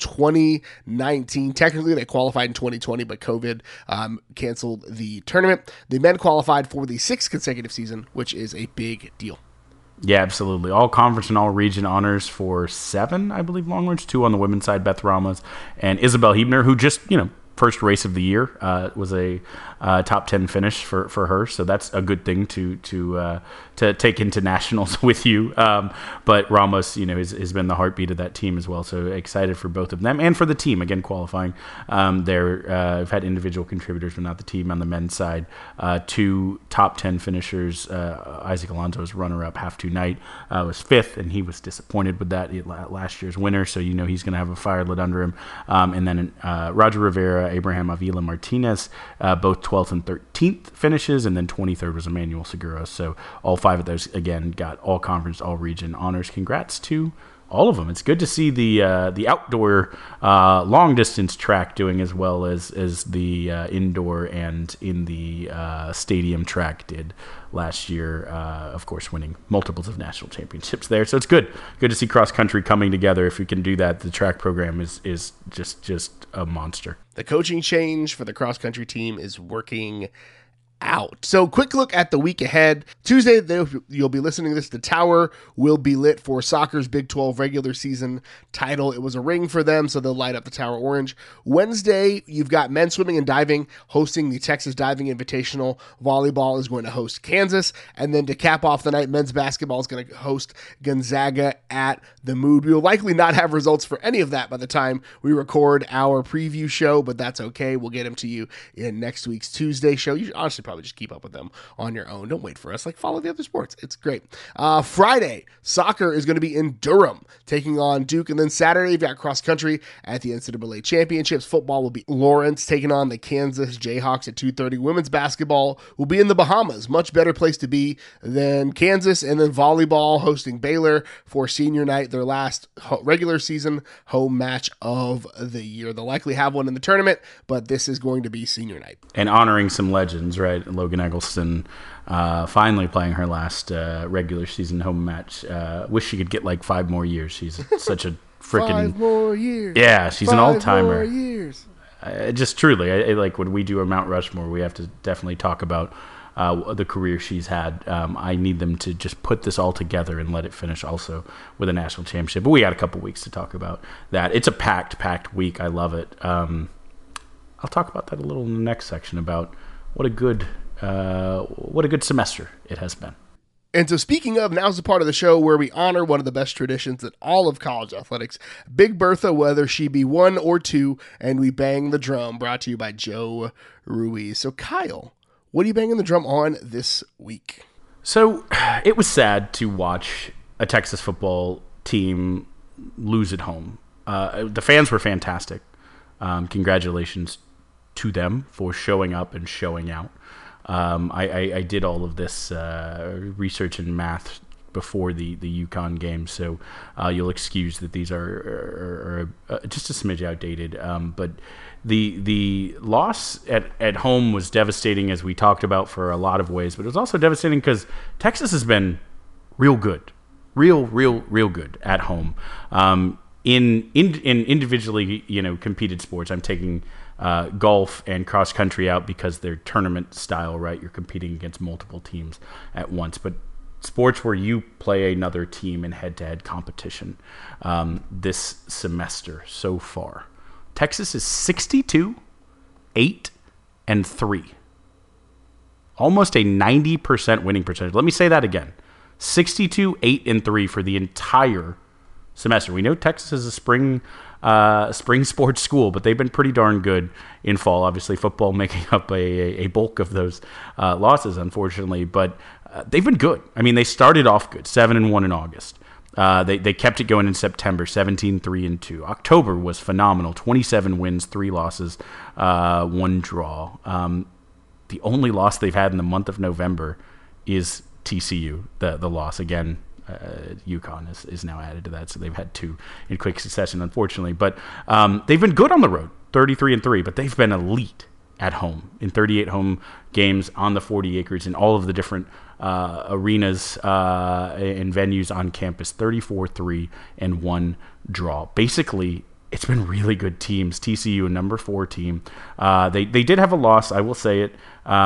2019. Technically, they qualified in 2020, but COVID canceled the tournament. The men qualified for the 6th consecutive season, which is a big deal. Yeah, absolutely. All conference and all region honors for 7, I believe, Longhorns. 2 on the women's side, Beth Ramos and Isabel Hebner, who just, first race of the year was a top 10 finish for her, so that's a good thing to take into nationals with you. But Ramos, has been the heartbeat of that team as well. So excited for both of them and for the team again qualifying. I've had individual contributors, but not the team on the men's side. 2 top 10 finishers. Isaac Alonso was runner-up. Half to Knight was 5th, and he was disappointed with that last year's winner. So he's going to have a fire lit under him. And then Roger Rivera, Abraham Avila Martinez, both 12th and 13th finishes, and then 23rd was Emmanuel Segura. So all 5 of those, again, got all conference, all region honors. Congrats to all of them. It's good to see the outdoor long distance track doing as well as the indoor and in the stadium track did last year. Of course, winning multiples of national championships there. So it's good to see cross country coming together. If we can do that, the track program is just a monster. The coaching change for the cross country team is working out. So quick look at the week ahead. Tuesday, you'll be listening to this, the Tower will be lit for soccer's Big 12 regular season title. It was a ring for them, so they'll light up the Tower orange. Wednesday, you've got men's swimming and diving hosting the Texas Diving Invitational. Volleyball is going to host Kansas. And then to cap off the night, men's basketball is going to host Gonzaga at the Mood. We will likely not have results for any of that by the time we record our preview show, but that's okay. We'll get them to you in next week's Tuesday show. You honestly probably just keep up with them on your own. Don't wait for us. Follow the other sports. It's great. Friday, soccer is going to be in Durham taking on Duke. And then Saturday, you've got cross country at the NCAA championships. Football will be Lawrence taking on the Kansas Jayhawks at 2:30. Women's basketball will be in the Bahamas. Much better place to be than Kansas. And then volleyball hosting Baylor for senior night, their last regular season home match of the year. They'll likely have one in the tournament, but this is going to be senior night. And honoring some legends, right? Logan Eggleston finally playing her last regular season home match. Wish she could get 5 more years. She's such a freaking 5 more years. Yeah, she's an all-timer. 5 more years. Just truly, I when we do a Mount Rushmore, we have to definitely talk about the career she's had. I need them to just put this all together and let it finish also with a national championship. But we got a couple weeks to talk about that. It's a packed week. I love it. I'll talk about that a little in the next section about what a good semester it has been. And so speaking of, now's the part of the show where we honor one of the best traditions in all of college athletics, Big Bertha, whether she be 1 or 2, and we bang the drum, brought to you by Joe Ruiz. So Kyle, what are you banging the drum on this week? So it was sad to watch a Texas football team lose at home. The fans were fantastic. Congratulations to them for showing up and showing out. I did all of this research and math before the UConn game, so you'll excuse that these are just a smidge outdated. But the loss at home was devastating, as we talked about, for a lot of ways, but it was also devastating because Texas has been real good, real good at home. In individually, competed sports, I'm taking golf and cross country out because they're tournament style, right? You're competing against multiple teams at once. But sports where you play another team in head-to-head competition, this semester so far, Texas is 62, 8, and 3. Almost a 90% winning percentage. Let me say that again. 62, 8, and 3 for the entire semester. We know Texas is a spring sports school, but they've been pretty darn good in fall. Obviously, football making up a bulk of those losses, unfortunately. But they've been good. I mean, they started off good, 7-1 in August. They kept it going in September, 17-3-2. October was phenomenal, 27 wins, 3 losses, 1 draw. The only loss they've had in the month of November is TCU, the loss. Again, UConn is now added to that, so they've had 2 in quick succession, unfortunately. But they've been good on the road, 33-3, but they've been elite at home in 38 home games on the 40 acres in all of the different arenas and venues on campus. 34-3 and 1 draw. Basically, it's been really good teams. TCU, a number 4 team. They did have a loss, I will say it.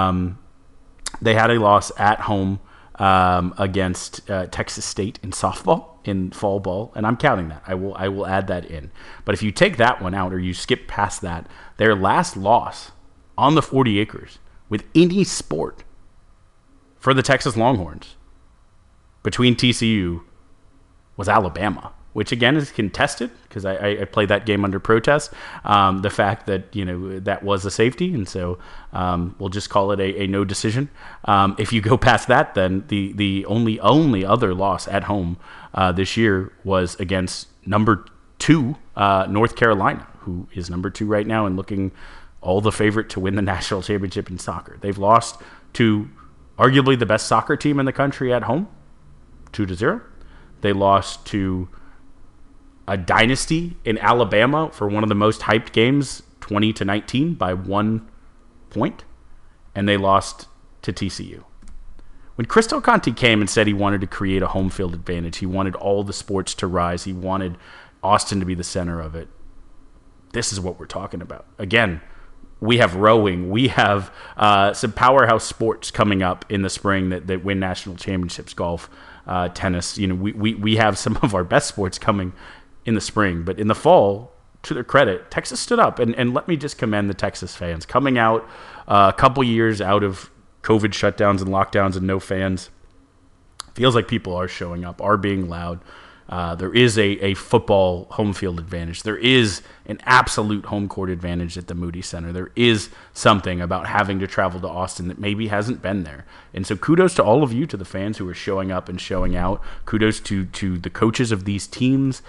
They had a loss at home against Texas State in softball, in fall ball, and I'm counting that. I will add that in. But if you take that one out or you skip past that, their last loss on the 40 acres with any sport for the Texas Longhorns between TCU was Alabama, which again is contested because I played that game under protest. The fact that that was a safety, and so we'll just call it a no decision. If you go past that, then the only other loss at home this year was against number 2 North Carolina, who is number 2 right now and looking all the favorite to win the national championship in soccer. They've lost to arguably the best soccer team in the country at home, 2-0. They lost to a dynasty in Alabama for one of the most hyped games, 20-19 by 1 point, and they lost to TCU. When Chris Del Conte came and said he wanted to create a home field advantage, he wanted all the sports to rise, he wanted Austin to be the center of it, this is what we're talking about. Again, we have rowing, we have some powerhouse sports coming up in the spring that win national championships, golf, tennis. We have some of our best sports coming in the spring, but in the fall, to their credit, Texas stood up, and let me just commend the Texas fans coming out a couple years out of COVID shutdowns and lockdowns and no fans. Feels like people are showing up, are being loud. There is a football home field advantage. There is an absolute home court advantage at the Moody Center. There is something about having to travel to Austin that maybe hasn't been there. And so kudos to all of you, to the fans who are showing up and showing out. Kudos to the coaches of these teams,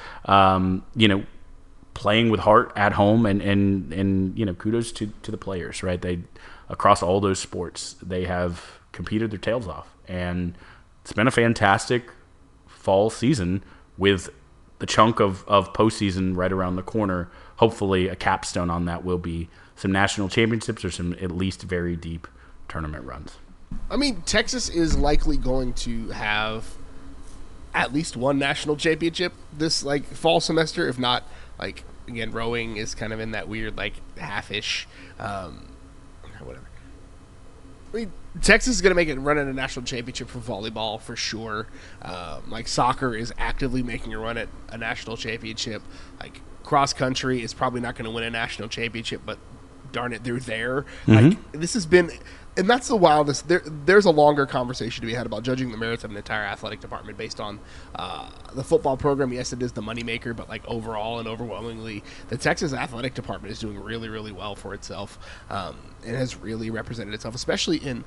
playing with heart at home, and kudos to the players, right? They, across all those sports, they have competed their tails off. And it's been a fantastic fall season, with the chunk of postseason right around the corner. Hopefully a capstone on that will be some national championships or some at least very deep tournament runs. I mean, Texas is likely going to have at least one national championship this fall semester, if not, again, rowing is kind of in that weird half-ish whatever. I mean, Texas is going to make it run at a national championship for volleyball for sure. Soccer is actively making a run at a national championship. Cross country is probably not going to win a national championship, but darn it, they're there. This has been, and that's the wildest. There's a longer conversation to be had about judging the merits of an entire athletic department based on the football program. Yes, it is the moneymaker, but overall and overwhelmingly, the Texas athletic department is doing really, really well for itself. It has really represented itself, especially in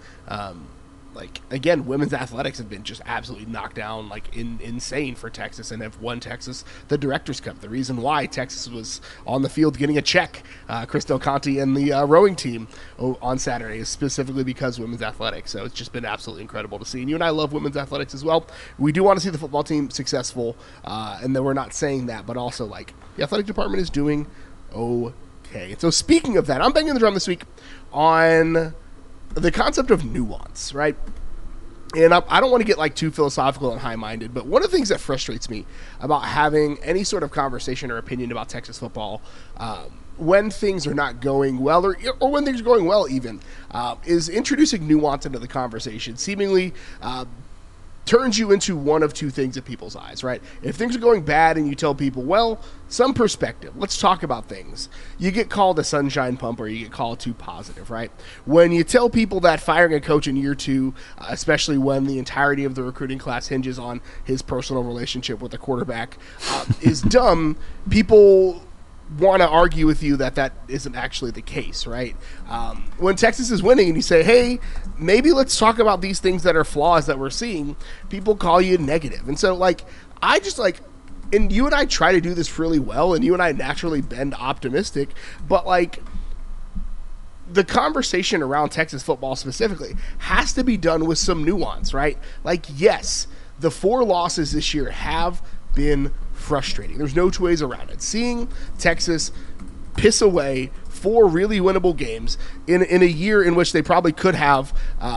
again, women's athletics have been just absolutely knocked down, insane for Texas, and have won Texas the Director's Cup. The reason why Texas was on the field getting a check, Chris Del Conte and the rowing team on Saturday, is specifically because women's athletics. So it's just been absolutely incredible to see. And you and I love women's athletics as well. We do want to see the football team successful, and then we're not saying that, but also the athletic department is doing okay. So speaking of that, I'm banging the drum this week on the concept of nuance, right? And I don't want to get too philosophical and high-minded, but one of the things that frustrates me about having any sort of conversation or opinion about Texas football when things are not going well, or when things are going well even, is introducing nuance into the conversation. Seemingly turns you into one of two things in people's eyes, right? If things are going bad and you tell people, well, some perspective, let's talk about things, you get called a sunshine pump, or you get called too positive, right? When you tell people that firing a coach in year 2, especially when the entirety of the recruiting class hinges on his personal relationship with the quarterback, is dumb, people want to argue with you that isn't actually the case, right? When Texas is winning and you say, hey, maybe let's talk about these things that are flaws that we're seeing, people call you negative. And so I just and you and I try to do this really well, and you and I naturally bend optimistic, but the conversation around Texas football specifically has to be done with some nuance, right? Like, yes, the 4 losses this year have been frustrating. There's no two ways around it. Seeing Texas piss away 4 really winnable games in a year in which they probably could have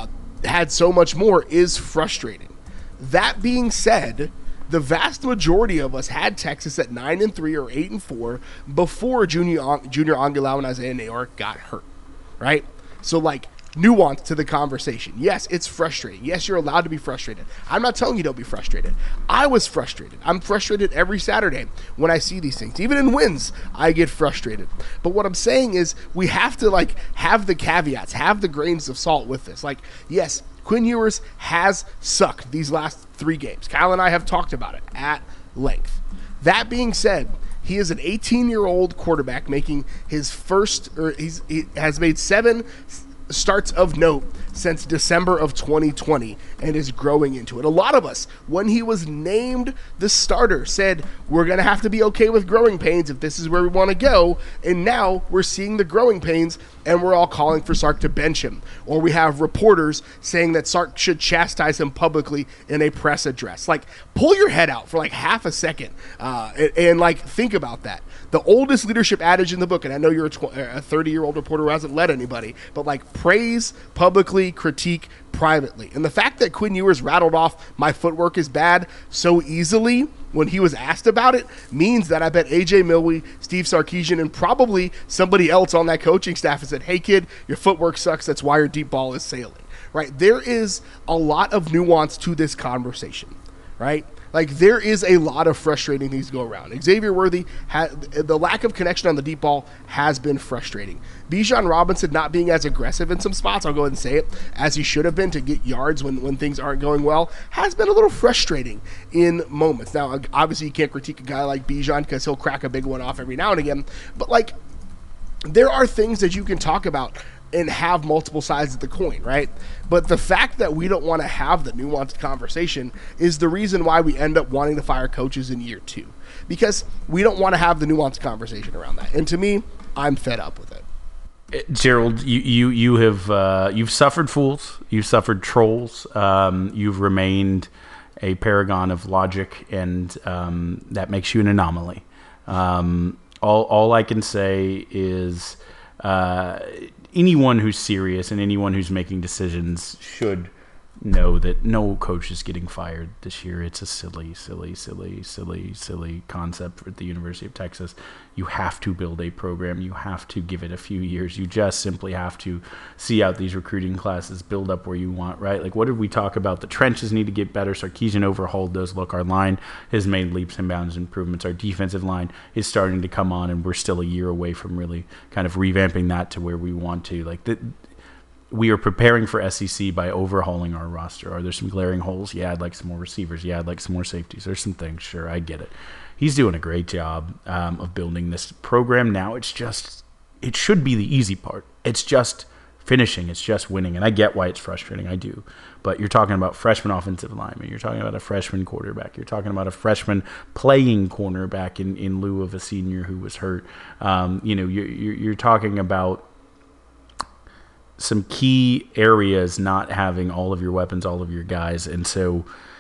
had so much more is frustrating. That being said, the vast majority of us had Texas at 9-3 or 8-4 before Junior Angulau and Isaiah Neyor got hurt, right? So, like, nuance to the conversation. Yes, it's frustrating. Yes, you're allowed to be frustrated. I'm not telling you don't be frustrated. I was frustrated. I'm frustrated every Saturday when I see these things. Even in wins, I get frustrated. But what I'm saying is we have to, like, have the caveats, have the grains of salt with this. Like, yes, Quinn Ewers has sucked these last 3 games. Kyle and I have talked about it at length. That being said, he is an 18-year-old quarterback making his first, or he has made 7 starts of note since December of 2020 and is growing into it. A lot of us, when he was named the starter, said we're going to have to be okay with growing pains if this is where we want to go, and now we're seeing the growing pains and we're all calling for Sark to bench him. Or we have reporters saying that Sark should chastise him publicly in a press address. Like, pull your head out for like half a second and like think about that. The oldest leadership adage in the book, and I know you're a 30-year-old reporter who hasn't led anybody, but like, praise publicly, critique privately. And the fact that Quinn Ewers rattled off my footwork is bad so easily when he was asked about it means that I bet AJ Milwee, Steve Sarkisian, and probably somebody else on that coaching staff has said, hey kid, your footwork sucks, that's why your deep ball is sailing, right? There is a lot of nuance to this conversation, right? Like, there is a lot of frustrating things to go around. Xavier Worthy, the lack of connection on the deep ball has been frustrating. Bijan Robinson not being as aggressive in some spots, I'll go ahead and say it, as he should have been to get yards when things aren't going well, has been a little frustrating in moments. Now, obviously, you can't critique a guy like Bijan because he'll crack a big one off every now and again, but, like, there are things that you can talk about and have multiple sides of the coin, right? But the fact that we don't want to have the nuanced conversation is the reason why we end up wanting to fire coaches in year 2, because we don't want to have the nuanced conversation around that. And to me, I'm fed up with it. Gerald, you have you've suffered fools, you've suffered trolls, you've remained a paragon of logic, and that makes you an anomaly. All I can say is anyone who's serious and anyone who's making decisions should know that no coach is getting fired this year. It's a silly concept at the University of Texas. You have to build a program. You have to give it a few years. You just simply have to see out these recruiting classes, build up where you want, right? Like, what did we talk about? The trenches need to get better. Sarkisian overhauled those. Look, our line has made leaps and bounds improvements. Our defensive line is starting to come on, and we're still a year away from really kind of revamping that to where we want to. Like, we are preparing for SEC by overhauling our roster. Are there some glaring holes? Yeah, I'd like some more receivers. Yeah, I'd like some more safeties. There's some things. Sure, I get it. He's doing a great job of building this program. Now it should be the easy part. It's just finishing. It's just winning. And I get why it's frustrating. I do. But you're talking about freshman offensive lineman. You're talking about a freshman quarterback. You're talking about a freshman playing cornerback in lieu of a senior who was hurt. You're talking about some key areas not having all of your weapons, all of your guys. And so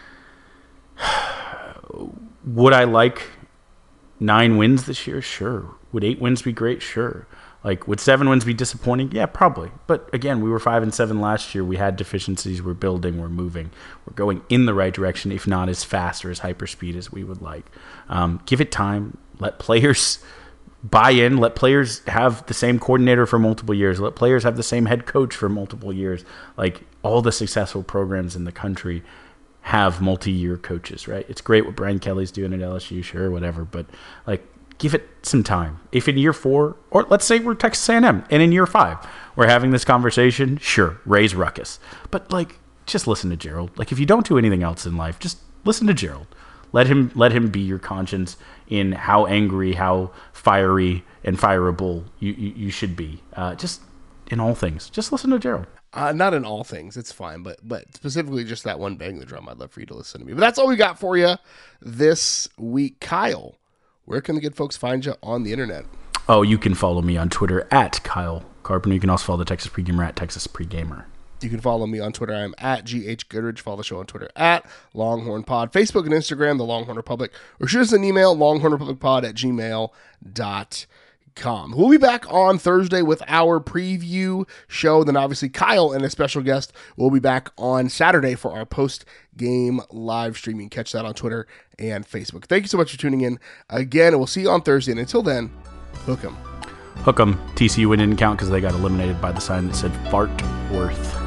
would I like 9 wins this year? Sure. Would 8 wins be great? Sure. Like, would 7 wins be disappointing? Yeah, probably. But again, we were 5-7 last year. We had deficiencies. We're building. We're moving. We're going in the right direction, if not as fast or as hyperspeed as we would like. Give it time. Let players buy in. Let players have the same coordinator for multiple years. Let players have the same head coach for multiple years. Like, all the successful programs in the country have multi-year coaches, right? It's great what Brian Kelly's doing at LSU, sure, whatever, but like, give it some time. If in year 4, or let's say we're Texas A&M, and in year 5 we're having this conversation, sure, raise ruckus. But like, just listen to Gerald. Like, if you don't do anything else in life, just listen to Gerald. Let him be your conscience in how angry, how fiery and fireable you should be. Just in all things, just listen to Gerald. Not in all things, it's fine, but specifically just that one bang the drum, I'd love for you to listen to me. But that's all we got for you this week. Kyle, where can the good folks find you on the internet? Oh, you can follow me on Twitter at Kyle Carpenter. You can also follow the Texas Pregamer at Texas Pregamer. You can follow me on Twitter. I'm at GH Goodrich. Follow the show on Twitter at Longhorn Pod. Facebook and Instagram, The Longhorn Republic. Or shoot us an email, longhornrepublicpod@gmail.com. We'll be back on Thursday with our preview show. Then obviously Kyle and a special guest will be back on Saturday for our post-game live stream. You can catch that on Twitter and Facebook. Thank you so much for tuning in again, and we'll see you on Thursday. And until then, hook 'em. Hook 'em. TCU win didn't count because they got eliminated by the sign that said Fart Worth.